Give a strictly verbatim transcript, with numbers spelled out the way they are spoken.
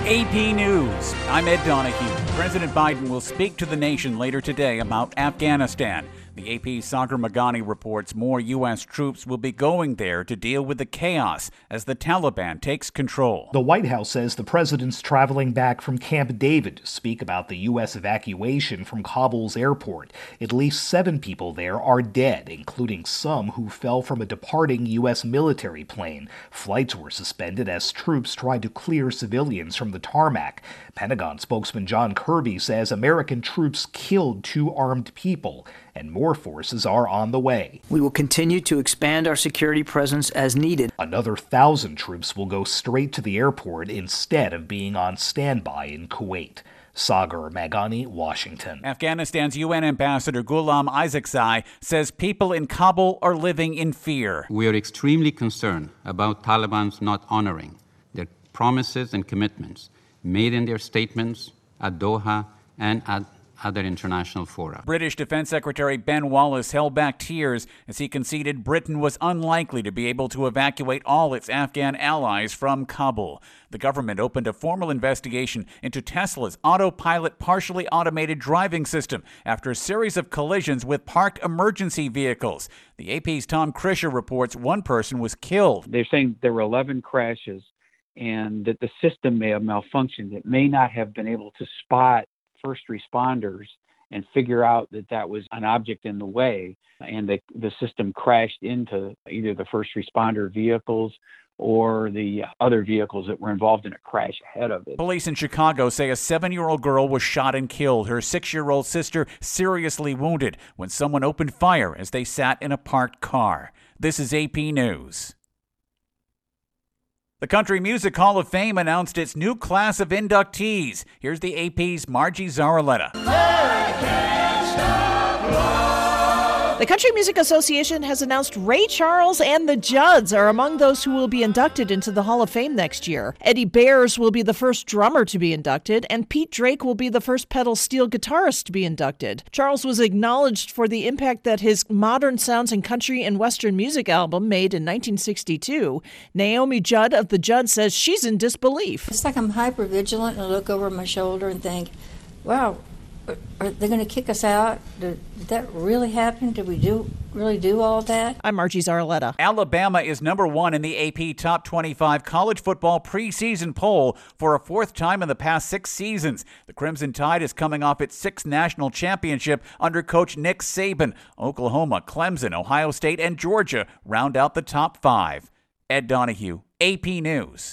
A P News. I'm Ed Donahue. President Biden will speak to the nation later today about Afghanistan. The A P's Sagar Meghani reports more U S troops will be going there to deal with the chaos as the Taliban takes control. The White House says the president's traveling back from Camp David to speak about the U S evacuation from Kabul's airport. At least seven people there are dead, including some who fell from a departing U S military plane. Flights were suspended as troops tried to clear civilians from the tarmac. Pentagon spokesman John Kirby says American troops killed two armed people, and more forces are on the way. We will continue to expand our security presence as needed. Another thousand troops will go straight to the airport instead of being on standby in Kuwait. Sagar Meghani, Washington. Afghanistan's U N Ambassador Ghulam Isaaqzai says people in Kabul are living in fear. We are extremely concerned about Taliban's not honoring their promises and commitments made in their statements at Doha and at other international fora. British Defense Secretary Ben Wallace held back tears as he conceded Britain was unlikely to be able to evacuate all its Afghan allies from Kabul. The government opened a formal investigation into Tesla's autopilot partially automated driving system after a series of collisions with parked emergency vehicles. The A P's Tom Krischer reports one person was killed. They're saying there were eleven crashes and that the system may have malfunctioned. It may not have been able to spot first responders and figure out that that was an object in the way, and the, the system crashed into either the first responder vehicles or the other vehicles that were involved in a crash ahead of it. Police in Chicago say a seven-year-old girl was shot and killed. Her six-year-old sister seriously wounded when someone opened fire as they sat in a parked car. This is A P News. The Country Music Hall of Fame announced its new class of inductees. Here's the A P's Margie Zaraletta. The Country Music Association has announced Ray Charles and the Judds are among those who will be inducted into the Hall of Fame next year. Eddie Bears will be the first drummer to be inducted, and Pete Drake will be the first pedal steel guitarist to be inducted. Charles was acknowledged for the impact that his Modern Sounds in Country and Western Music album made in nineteen sixty-two. Naomi Judd of the Judds says she's in disbelief. It's like I'm hyper vigilant and I look over my shoulder and think, wow, are they going to kick us out? Did, did that really happen? Did we do really do all that? I'm Margie Zaraletta. Alabama is number one in the A P Top twenty-five college football preseason poll for a fourth time in the past six seasons. The Crimson Tide is coming off its sixth national championship under coach Nick Saban. Oklahoma, Clemson, Ohio State, and Georgia round out the top five. Ed Donahue, A P News.